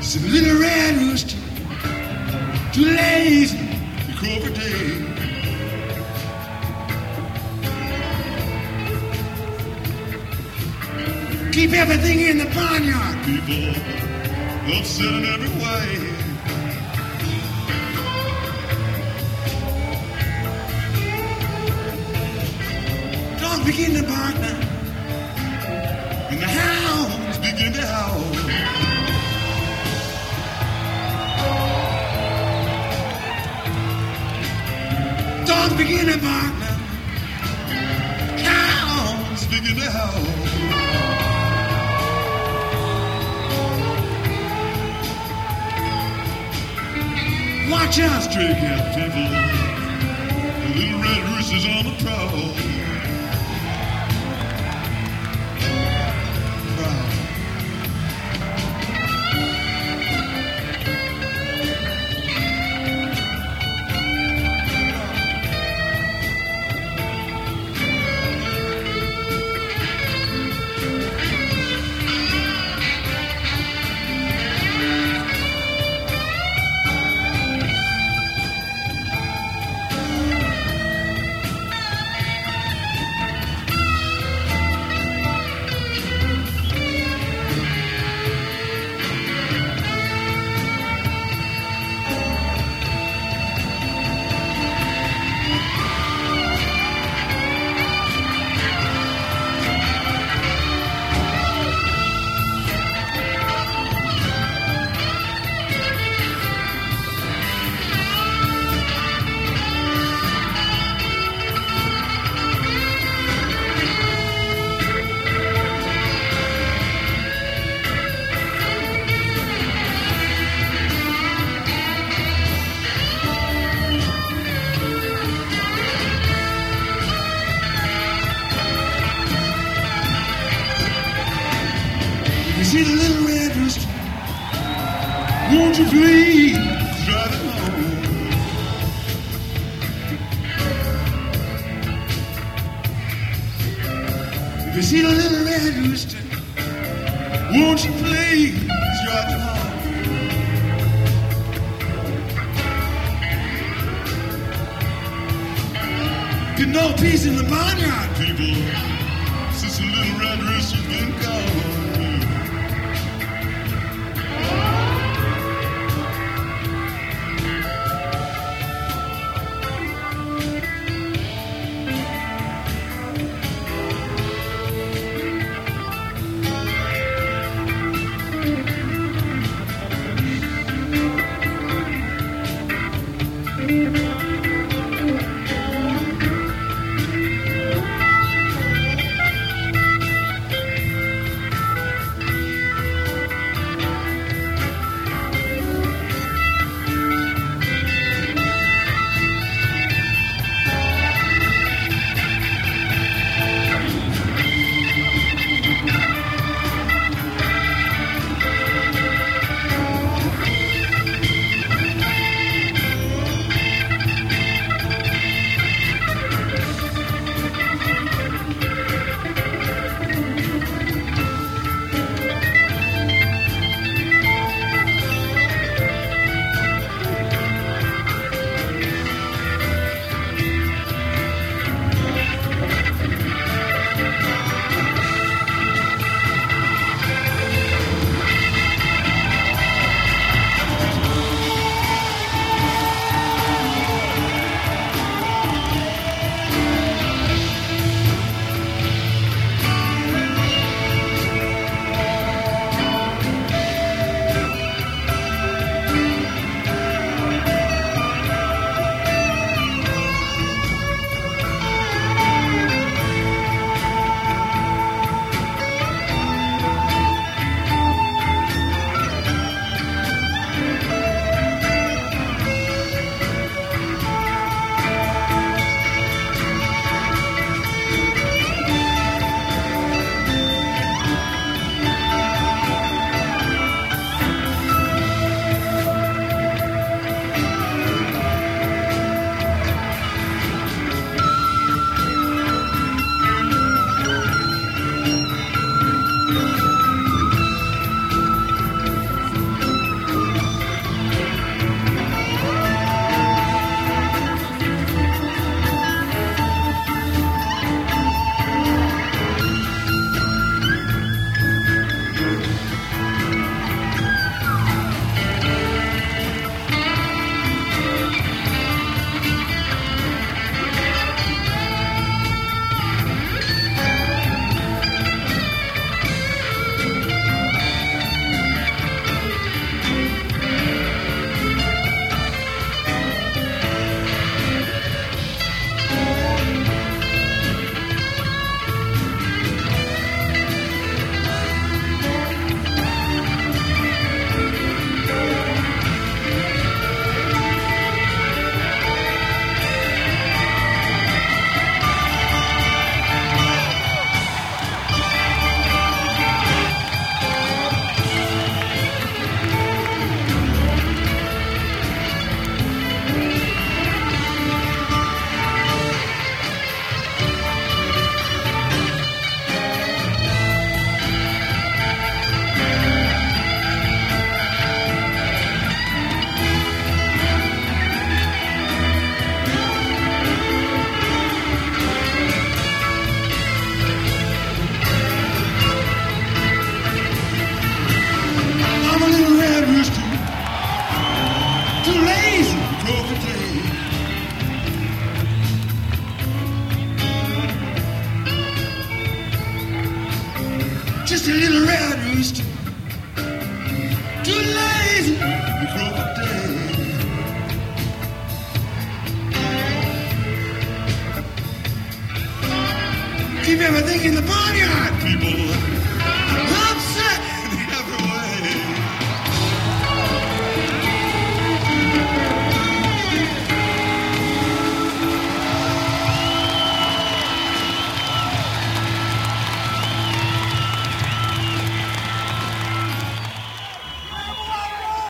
It's a little red rooster, too lazy to crow for day. Keep everything in the barnyard, people, upset in every way. Dogs begin to bark now, and the hounds begin to howl. Dogs begin to bark now, hounds begin to howl. Watch out, stray cat people. The little red rooster's on the prowl. See the little red rooster, won't you please drive it home? If you see the little red rooster, won't you please drive it home? There's no peace in the barnyard, people, since the little red rooster's been gone. lazy little red rooster. Too lazy to crow for day. Keep everything in the barnyard, people.